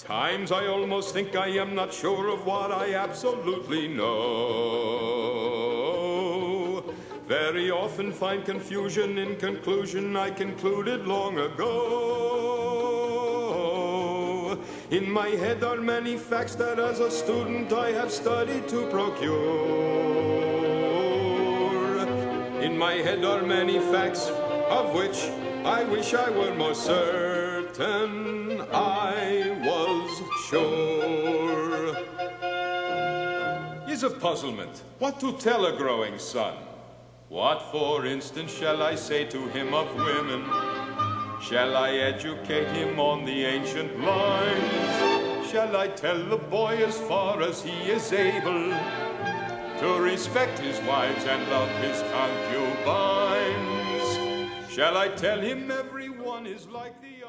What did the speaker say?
Times I almost think I am not sure of what I absolutely know. Very often find confusion in conclusion I concluded long ago. In my head are many facts that as a student I have studied to procure. In my head are many facts of which I wish I were more certain I was sure. Is a puzzlement what to tell a growing son. What, for instance, shall I say to him of women? Shall I educate him on the ancient lines? Shall I tell the boy as far as he is able to respect his wives and love his concubines? Shall I tell him everyone is like the